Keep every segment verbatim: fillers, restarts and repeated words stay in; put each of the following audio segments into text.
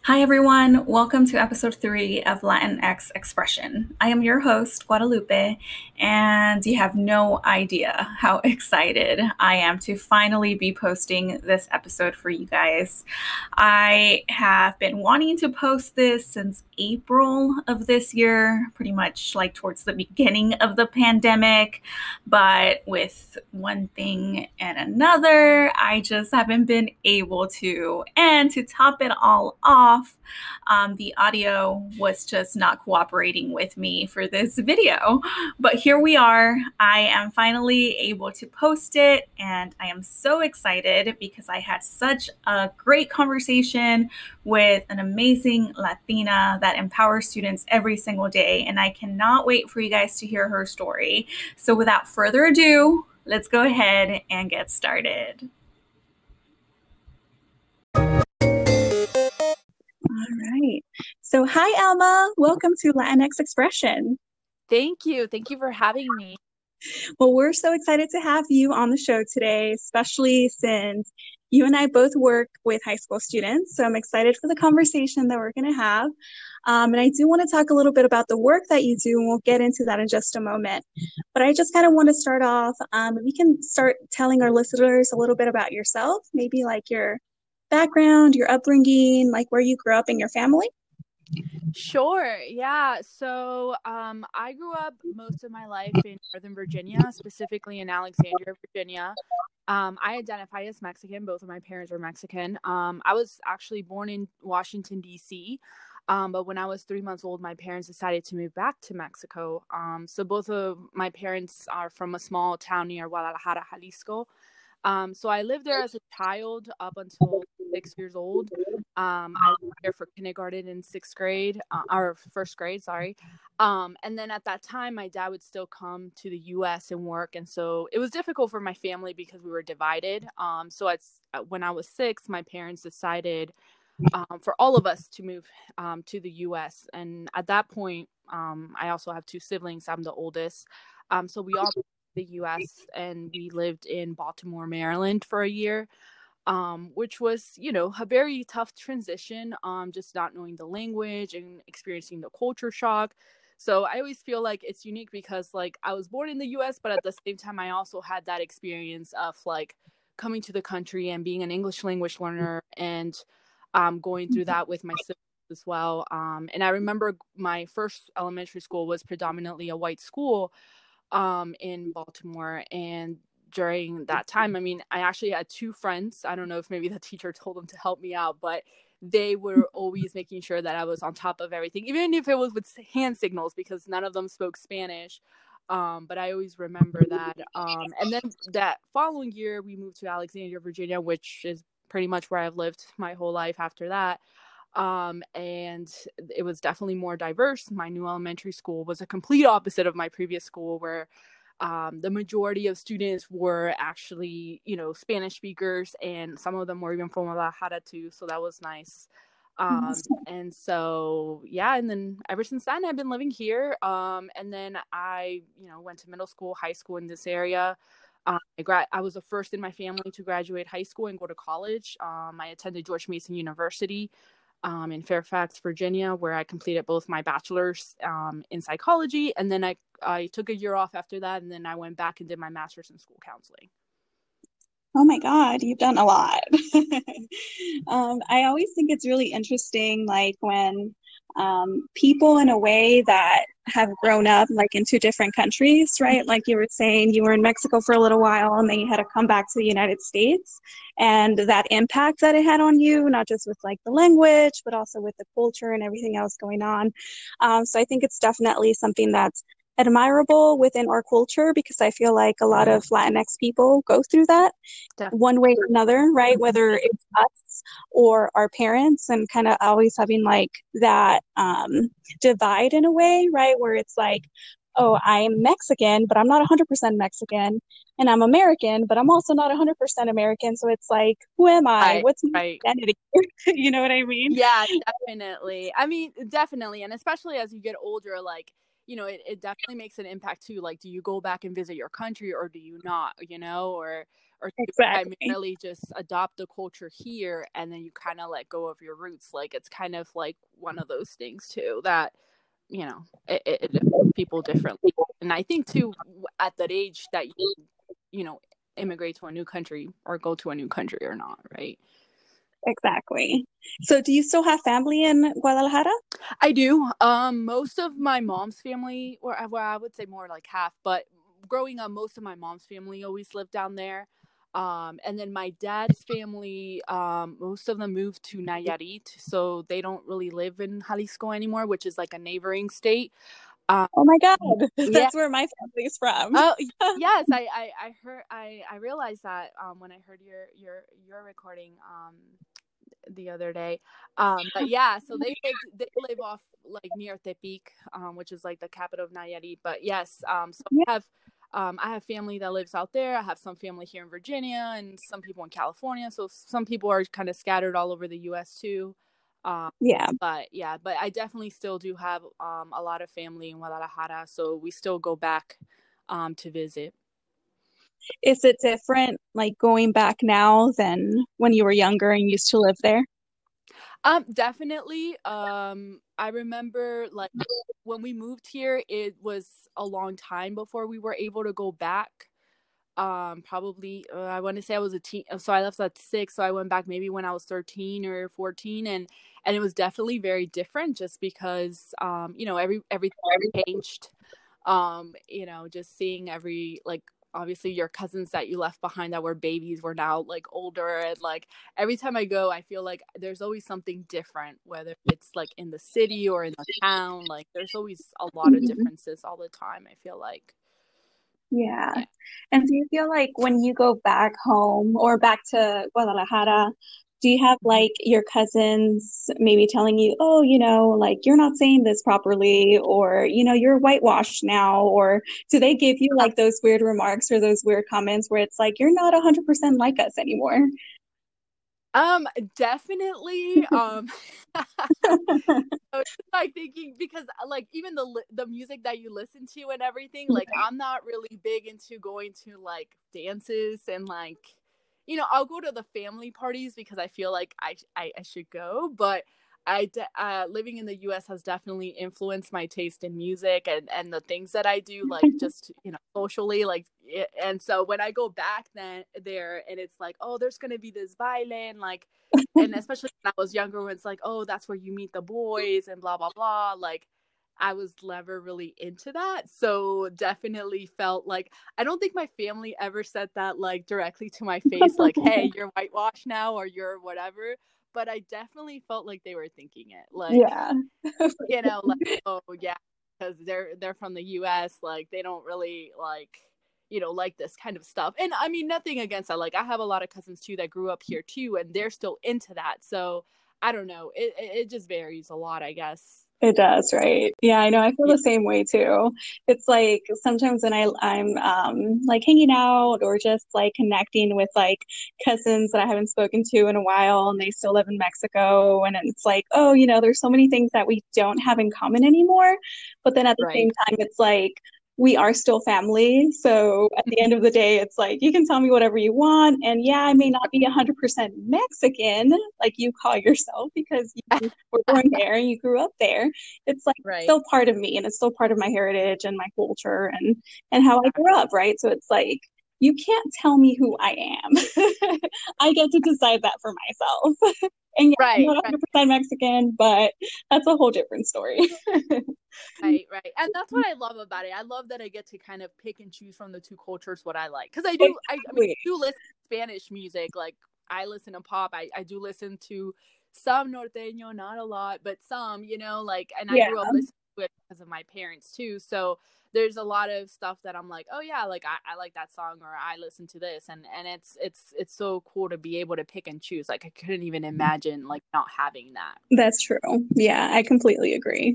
Hi, everyone. Welcome to episode three of Latinx Expression. I am your host, Guadalupe, and you have no idea how excited I am to finally be posting this episode for you guys. I have been wanting to post this since April of this year, pretty much like towards the beginning of the pandemic, but with one thing and another, I just haven't been able to. And to top it all off, um, the audio was just not cooperating with me for this video. But here we are. I am finally able to post it, and I am so excited because I had such a great conversation with an amazing Latina that empowers students every single day, and I cannot wait for you guys to hear her story. So without further ado, let's go ahead and get started. All right. So, hi, Alma. Welcome to Latinx Expression. Thank you. Thank you for having me. Well, we're so excited to have you on the show today, especially since you and I both work with high school students. So I'm excited for the conversation that we're going to have. Um, and I do want to talk a little bit about the work that you do, and we'll get into that in just a moment. But I just kind of want to start off. Um, we can start telling our listeners a little bit about yourself, maybe like your background, your upbringing, like where you grew up in your family. Sure. Yeah. So um, I grew up most of my life in Northern Virginia, specifically in Alexandria, Virginia. Um, I identify as Mexican. Both of my parents are Mexican. Um, I was actually born in Washington, D C, um, but when I was three months old, my parents decided to move back to Mexico. Um, so both of my parents are from a small town near Guadalajara, Jalisco. Um, so I lived there as a child up until six years old. Um, I was there for kindergarten and sixth grade, uh, or first grade, sorry. Um, and then at that time, my dad would still come to the U S and work. And so it was difficult for my family because we were divided. Um, so it's, when I was six, my parents decided um, for all of us to move um, to the U S. And at that point, um, I also have two siblings. I'm the oldest. Um, so we all the U S and we lived in Baltimore, Maryland for a year, um, which was, you know, a very tough transition, um, just not knowing the language and experiencing the culture shock. So I always feel like it's unique because like I was born in the U S, but at the same time, I also had that experience of like coming to the country and being an English language learner and um, going through that with my siblings as well. Um, and I remember my first elementary school was predominantly a white school um in Baltimore, and during that time, I mean, I actually had two friends. I don't know if maybe the teacher told them to help me out, but they were always making sure that I was on top of everything, even if it was with hand signals, because none of them spoke Spanish. Um, but I always remember that. Um, and then that following year, we moved to Alexandria, Virginia, which is pretty much where I've lived my whole life after that. Um, and it was definitely more diverse. My new elementary school was a complete opposite of my previous school, where um, the majority of students were actually, you know, Spanish speakers, and some of them were even from Guadalajara too. So that was nice. Um, and so, yeah, and then ever since then, I've been living here. Um, and then I, you know, went to middle school, high school in this area. Um, I, gra- I was the first in my family to graduate high school and go to college. Um, I attended George Mason University um, in Fairfax, Virginia, where I completed both my bachelor's um, in psychology. And then I, I took a year off after that. And then I went back and did my master's in school counseling. Oh my God, you've done a lot. um, I always think it's really interesting, like when um, people in a way that have grown up like in two different countries, right? Like you were saying, you were in Mexico for a little while and then you had to come back to the United States, and that impact that it had on you, not just with like the language, but also with the culture and everything else going on. Um, so I think it's definitely something that's admirable within our culture, because I feel like a lot of Latinx people go through that Definitely. one way or another, right? Whether it's us or our parents, and kind of always having like that um, divide in a way, right? Where it's like, oh, I'm Mexican, but I'm not one hundred percent Mexican, and I'm American, but I'm also not one hundred percent American. So it's like, who am I? Right, What's my right. identity? You know what I mean? Yeah, definitely. I mean, definitely. And especially as you get older, like, you know, it, it definitely makes an impact too. Like, do you go back and visit your country or do you not, you know, or, or do you Exactly. primarily just adopt the culture here and then you kind of let go of your roots? Like, it's kind of like one of those things too that, you know, it, it, it affects people differently. And I think too, at that age that you, you know, immigrate to a new country or go to a new country or not, right? Exactly. So do you still have family in Guadalajara? I do. Um, most of my mom's family, or well, I would say more like half, but growing up, most of my mom's family always lived down there. Um, and then my dad's family, um, most of them moved to Nayarit, so they don't really live in Jalisco anymore, which is like a neighboring state. Um, Oh my God, yeah. that's where my family's from. Oh yes, I, I, I heard I, I realized that um, when I heard your your your recording um, the other day. Um, but yeah, so they live they live off like near Tepic, um, which is like the capital of Nayarit. But yes, um, so Yeah. I have um, I have family that lives out there. I have some family here in Virginia and some people in California. So some people are kind of scattered all over the U S too. Um, Yeah. but yeah, but I definitely still do have um, a lot of family in Guadalajara. So we still go back um, to visit. Is it different, like going back now than when you were younger and used to live there? Um, definitely. Um, I remember like when we moved here, it was a long time before we were able to go back. Um, probably uh, I want to say I was a teen, so I left at six, so I went back maybe when I was thirteen or fourteen, and and it was definitely very different, just because um, you know, every everything changed. Um, you know, just seeing every like obviously your cousins that you left behind that were babies were now like older, and like every time I go I feel like there's always something different, whether it's like in the city or in the town. Like there's always a lot of Mhm. differences all the time, I feel like. Yeah. Yeah. And do you feel like when you go back home or back to Guadalajara, do you have like your cousins maybe telling you, oh, you know, like you're not saying this properly, or, you know, you're whitewashed now? Or do they give you like those weird remarks or those weird comments where it's like, you're not one hundred percent like us anymore? Um, definitely. Um, so it's like thinking, because like even the li- the music that you listen to and everything, like I'm not really big into going to like dances and like, you know, I'll go to the family parties because I feel like I I, I should go, but I de- uh, living in the U S has definitely influenced my taste in music and and the things that I do, like just, you know, socially, like it, and so when I go back then there and it's like, oh, there's gonna be this baile and like, and especially when I was younger, when it's like, oh, that's where you meet the boys and blah blah blah, like I was never really into that. So definitely felt like, I don't think my family ever said that like directly to my face, like, hey, you're whitewashed now or you're whatever. But I definitely felt like they were thinking it. Like, Yeah. you know, like, oh yeah, because they're they're from the U S, like they don't really like, you know, like this kind of stuff. And I mean, nothing against that. Like I have a lot of cousins too that grew up here too, and they're still into that. So I don't know. It it, it just varies a lot, I guess. It does, right? Yeah, I know. I feel Yeah. the same way too. It's like sometimes when I I'm um like hanging out or just like connecting with like cousins that I haven't spoken to in a while and they still live in Mexico, and it's like, oh, you know, there's so many things that we don't have in common anymore. But then at the Right. same time, it's like we are still family. So at the end of the day, it's like you can tell me whatever you want. And yeah, I may not be one hundred percent Mexican like you call yourself because you were born there and you grew up there. It's like it's Right. still part of me and it's still part of my heritage and my culture and and how I grew up, right? So it's like you can't tell me who I am. I get to decide that for myself. And yeah, I'm Right. not Right. one hundred percent Mexican, but that's a whole different story. Right, right. And that's what I love about it. I love that I get to kind of pick and choose from the two cultures what I like. Because I do, I, I mean, I Exactly. do listen to Spanish music. Like, I listen to pop. I, I do listen to some norteño, not a lot, but some, you know, like, and I Yeah, grew up listening to it because of my parents too. So there's a lot of stuff that I'm like, oh yeah, like I, I like that song, or I listen to this. And, and it's, it's, it's so cool to be able to pick and choose. Like, I couldn't even imagine like not having that. that's true. Yeah, I completely agree.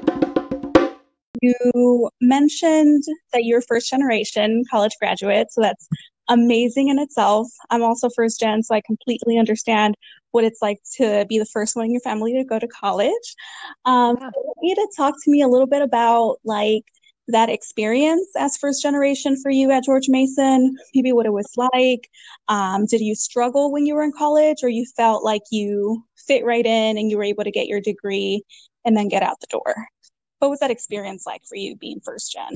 You mentioned that you're first generation college graduate, so that's amazing in itself. I'm also first gen, so I completely understand what it's like to be the first one in your family to go to college. Um, Yeah. so I want you to talk to me a little bit about like that experience as first generation for you at George Mason, maybe what it was like. Um, did you struggle when you were in college, or you felt like you fit right in and you were able to get your degree and then get out the door? What was that experience like for you being first gen?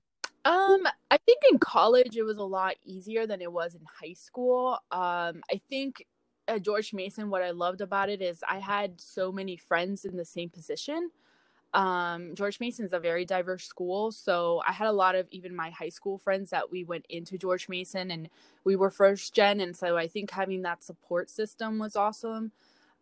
Um, I think in college it was a lot easier than it was in high school. Um, I think at George Mason, what I loved about it is I had so many friends in the same position. Um, George Mason's a very diverse school, so I had a lot of even my high school friends that we went into George Mason and we were first gen, and so I think having that support system was awesome.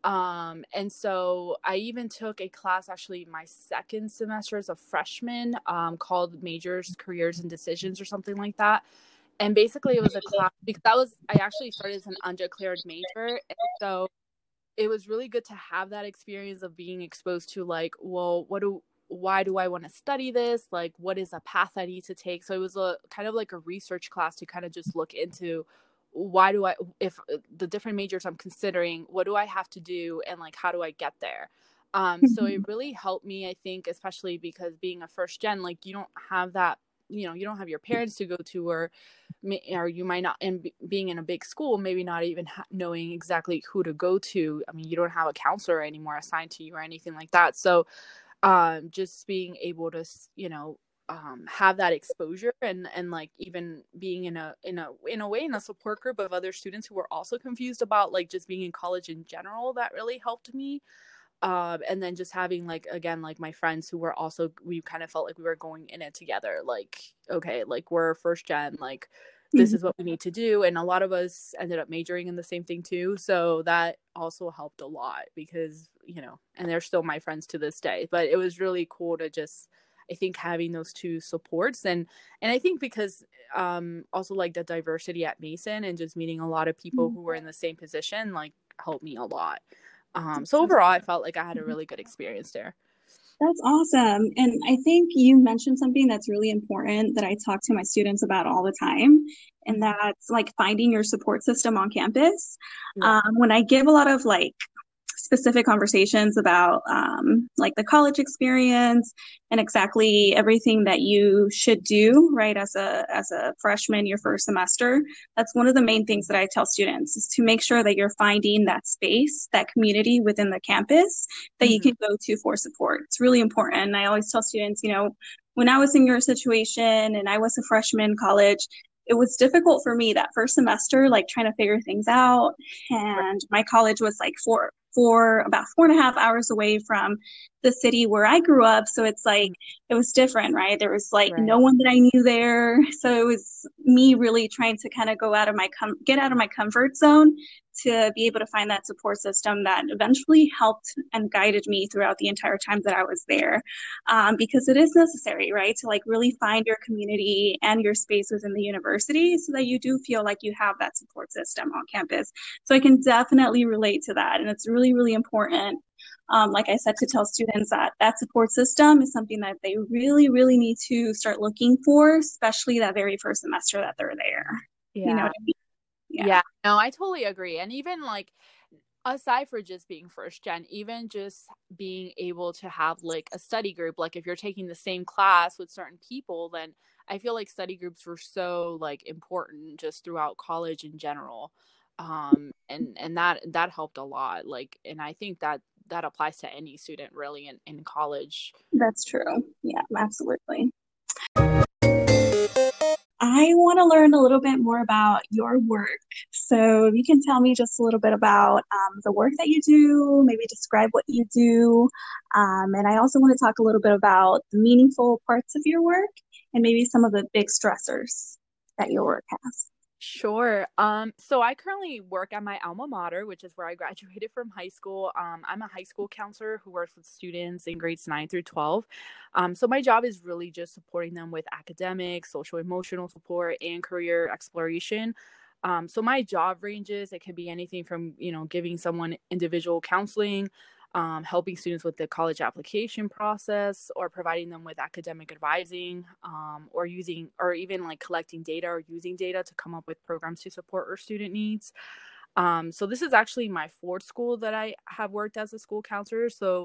Um, and so I even took a class actually my second semester as a freshman, um, called Majors, Careers, and Decisions or something like that. And basically it was a class because that was, I actually started as an undeclared major. And so it was really good to have that experience of being exposed to like, well, what do, why do I want to study this? Like, what is a path I need to take? So it was a kind of like a research class to kind of just look into why do I, if the different majors I'm considering, what do I have to do? And like, how do I get there? Um, so it really helped me, I think, especially because being a first gen, like you don't have that, you know, you don't have your parents to go to, or, or you might not, and being in a big school, maybe not even ha- knowing exactly who to go to. I mean, you don't have a counselor anymore assigned to you or anything like that. So um, just being able to, you know, um, have that exposure and, and like even being in a, in a, in a way, in a support group of other students who were also confused about like just being in college in general, that really helped me. Um, and then just having like, again, like my friends who were also, we kind of felt like we were going in it together. Like, okay, like we're first gen, like this is what we need to do. And a lot of us ended up majoring in the same thing too. So that also helped a lot because, you know, and they're still my friends to this day, but it was really cool to just, I think having those two supports and, and I think because, um, also like the diversity at Mason and just meeting a lot of people who were in the same position, like helped me a lot. Um, so overall, I felt like I had a really good experience there. That's awesome. And I think you mentioned something that's really important that I talk to my students about all the time. And that's like finding your support system on campus. Yeah. Um, when I give a lot of like specific conversations about um, like the college experience and exactly everything that you should do right as a as a freshman your first semester, that's one of the main things that I tell students is to make sure that you're finding that space, that community within the campus that mm-hmm. you can go to for support. It's really important. And I always tell students, you know, when I was in your situation and I was a freshman in college, it was difficult for me that first semester, like trying to figure things out. And my college was like four, four, about four and a half hours away from the city where I grew up. So it's like, it was different, right? There was like right. no one that I knew there. So it was me really trying to kind of go out of my, com- get out of my comfort zone to be able to find that support system that eventually helped and guided me throughout the entire time that I was there. Um, because it is necessary, right? To like really find your community and your space within the university so that you do feel like you have that support system on campus. So I can definitely relate to that. And it's really, really important. Um, like I said, to tell students that that support system is something that they really, really need to start looking for, especially that very first semester that they're there. Yeah. You know what I mean? Yeah. yeah, no, I totally agree. And even like, aside for just being first gen, even just being able to have like a study group, like if you're taking the same class with certain people, then I feel like study groups were so like important just throughout college in general. Um, and, and that, that helped a lot. Like, and I think that that applies to any student really in, in college. That's true. Yeah, absolutely. I want to learn a little bit more about your work. So if you can tell me just a little bit about um, the work that you do, maybe describe what you do. Um, and I also want to talk a little bit about the meaningful parts of your work and maybe some of the big stressors that your work has. Sure. Um, so I currently work at my alma mater, which is where I graduated from high school. Um, I'm a high school counselor who works with students in grades nine through twelve. Um, so my job is really just supporting them with academic, social, emotional support, and career exploration. Um, so my job ranges, it could be anything from, you know, giving someone individual counseling, Um, helping students with the college application process, or providing them with academic advising, um, or using, or even like collecting data or using data to come up with programs to support our student needs. Um, so this is actually my fourth school that I have worked as a school counselor. So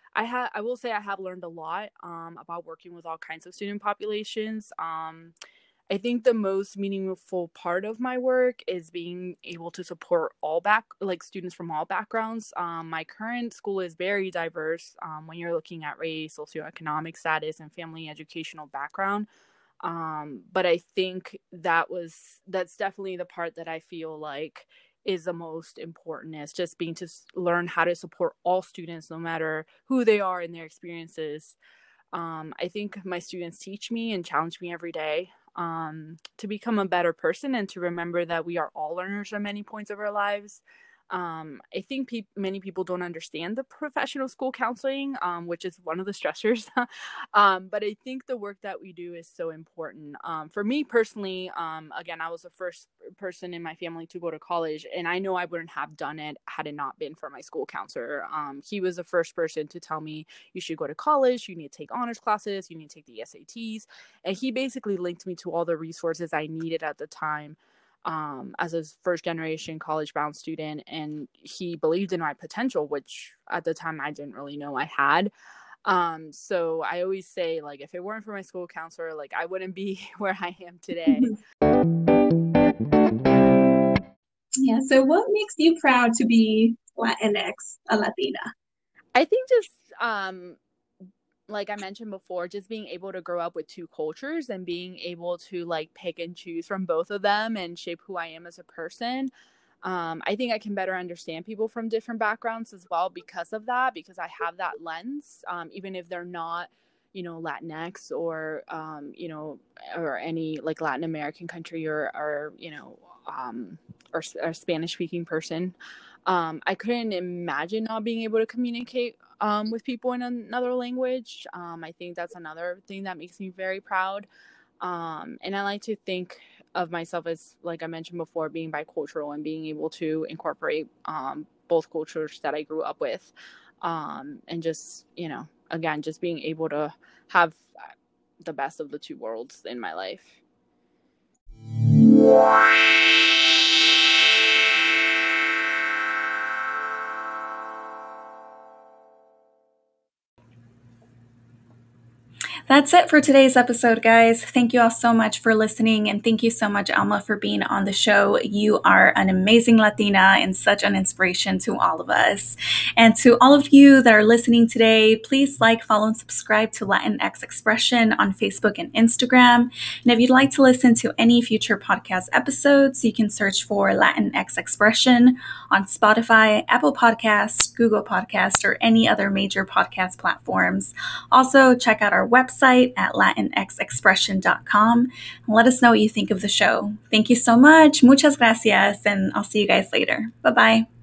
I ha- I will say I have learned a lot um, about working with all kinds of student populations. Um, I think the most meaningful part of my work is being able to support all back like students from all backgrounds. Um, my current school is very diverse um, when you're looking at race, socioeconomic status, and family educational background. Um, but I think that was that's definitely the part that I feel like is the most important, is just being to learn how to support all students no matter who they are and their experiences. um, I think my students teach me and challenge me every day um, to become a better person and to remember that we are all learners at many points of our lives. Um, I think pe- many people don't understand the professional school counseling, um, which is one of the stressors. um, but I think the work that we do is so important. Um, for me personally, um, again, I was the first person in my family to go to college, and I know I wouldn't have done it had it not been for my school counselor. Um, he was the first person to tell me, you should go to college, you need to take honors classes, you need to take the S A Ts. And he basically linked me to all the resources I needed at the time um, as a first generation college bound student. And he believed in my potential, which at the time I didn't really know I had. Um, so I always say, like, if it weren't for my school counselor, like, I wouldn't be where I am today. Yeah. So what makes you proud to be Latinx, a Latina? I think just, um, like I mentioned before, just being able to grow up with two cultures and being able to like pick and choose from both of them and shape who I am as a person. Um, I think I can better understand people from different backgrounds as well because of that, because I have that lens, um, even if they're not, you know, Latinx or, um, you know, or any like Latin American country or, or you know, um, or, or Spanish speaking person. Um, I couldn't imagine not being able to communicate um, with people in another language. Um, I think that's another thing that makes me very proud. Um, and I like to think of myself as, like I mentioned before, being bicultural and being able to incorporate um, both cultures that I grew up with. Um, and just, you know, again, just being able to have the best of the two worlds in my life. That's it for today's episode, guys. Thank you all so much for listening, and thank you so much, Alma, for being on the show. You are an amazing Latina and such an inspiration to all of us. And to all of you that are listening today, please like, follow, and subscribe to Latinx Expression on Facebook and Instagram. And if you'd like to listen to any future podcast episodes, you can search for Latinx Expression on Spotify, Apple Podcasts, Google Podcasts, or any other major podcast platforms. Also, check out our website at latinx expression dot com and let us know what you think of the show. Thank you so much. Muchas gracias, and I'll see you guys later. Bye-bye.